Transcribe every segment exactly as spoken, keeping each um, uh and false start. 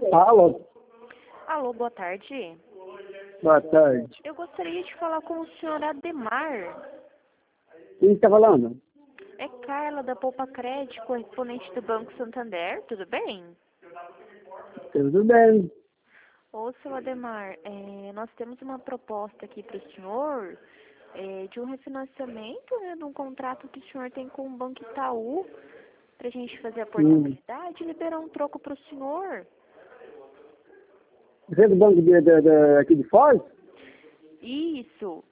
Alô? Alô, boa tarde. Boa tarde. Eu gostaria de falar com o senhor Ademar. Quem está falando? É Carla, da Poupa Crédito, correspondente do Banco Santander. Tudo bem? Tudo bem. Ô, seu Ademar, é, nós temos uma proposta aqui para o senhor é, de um refinanciamento, né, de um contrato que o senhor tem com o Banco Itaú, para a gente fazer a portabilidade e liberar um troco para o senhor. Você é do banco de, de, de, aqui de Foz? Isso.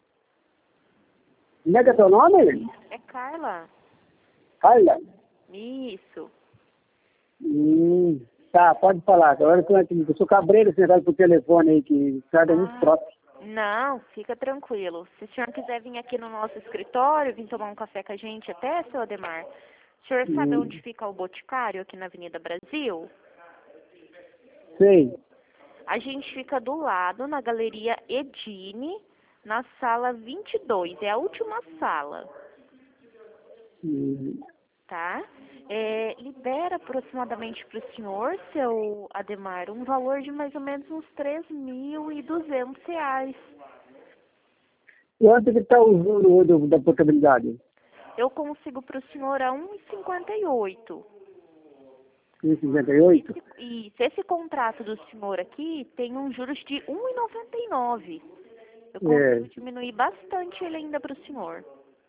Como é que é teu nome? É Carla. Carla. Isso. Hum, tá, pode falar. Agora eu, tô aqui, eu sou cabreiro, esse negócio por telefone aí, que o cara é muito Ah, próprio. não, fica tranquilo. Se o senhor quiser vir aqui no nosso escritório, vir tomar um café com a gente até, seu Ademar, o senhor sabe Hum, onde fica o Boticário, aqui na Avenida Brasil? sei. A gente fica do lado, na Galeria Edine, na sala vinte e dois, é a última sala, Hum, tá? É, libera aproximadamente para o senhor, seu Ademar, um valor de mais ou menos uns três mil e duzentos reais. Quanto que está o juro do, da portabilidade? Eu consigo para o senhor a um vírgula cinquenta e oito. um vírgula cinquenta e oito? Esse, isso, esse contrato do senhor aqui tem uns juros de um vírgula noventa e nove. Eu É. consigo diminuir bastante ele ainda para o senhor.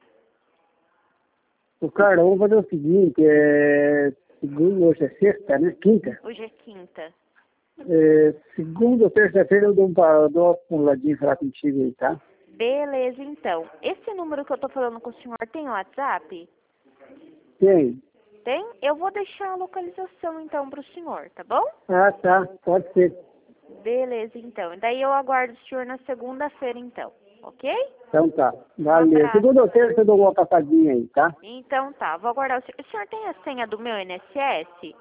O cara, vamos fazer o seguinte, é... Segunda, hoje é sexta, né? Quinta. Hoje é quinta. É, segunda ou terça-feira eu dou, um, pa- eu dou uma puladinha falar contigo aí, tá? Beleza, então. Esse número que eu tô falando com o senhor tem WhatsApp? Tem? Tem? Eu vou deixar a localização, então, para o senhor, tá bom? Ah, tá. Pode ser. Beleza, então. Daí eu aguardo o senhor na segunda-feira, então. Ok? Então tá. Um Valeu. abraço. Segunda ou terça eu dou uma passadinha aí, tá? Então tá, vou aguardar o senhor. O senhor tem a senha do meu I N S S?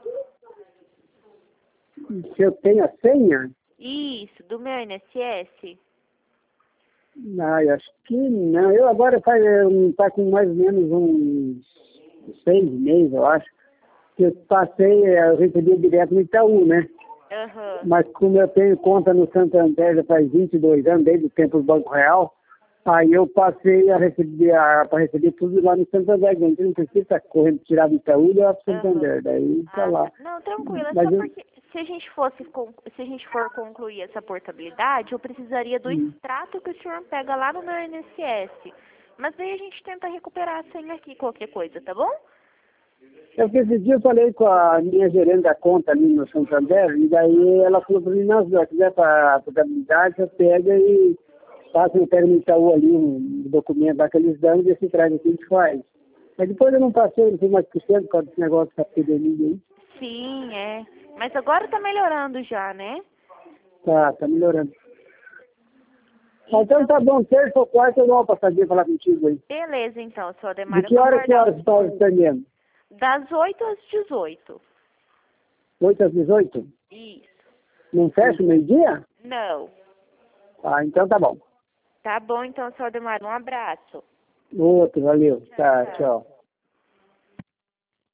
Se eu tenho a senha? Isso, do meu I N S S? Ah, eu acho que não. Eu agora faz, um, tá com mais ou menos uns seis meses, eu acho. Que eu passei, eu recebi direto no Itaú, né? Aham. Mas como eu tenho conta no Santander já faz vinte e dois anos, desde o tempo do Banco Real, aí eu passei a receber, para receber tudo lá no Santander. A gente não precisa estar correndo, tirar do Itaú e levar para o Aham. Santander. Daí tá Ah, lá. tá. Não, tranquilo, é Mas só eu, porque se a gente fosse con- se a gente for concluir essa portabilidade, eu precisaria do hum, extrato que o senhor pega lá no meu I N S S. Mas daí a gente tenta recuperar a senha aqui, qualquer coisa, tá bom? eu que esse dia eu falei com a minha gerente da conta ali no Santander, e daí ela falou para mim, não, se ela quiser para a portabilidade, você pega e passa no pega no Itaú ali um documento lá que eles dão e vê se traz aqui e a gente faz. Mas depois eu não passei, não fui mais possível por causa desse negócio da epidemia aí. Sim, é. Mas agora tá melhorando já, né? Tá, tá melhorando. Mas então tá bom, terça ou quarta eu dou uma passadinha falar contigo aí. Beleza, então, seu Ademar. De Eu que vou hora que aguardar hora o você está senhor. atendendo? Das oito às dezoito. oito às dezoito? Isso. Não fecha meio-dia? Não. Ah, então tá bom. Tá bom, então, seu Ademar. Um abraço. Outro, valeu. Tá, tchau.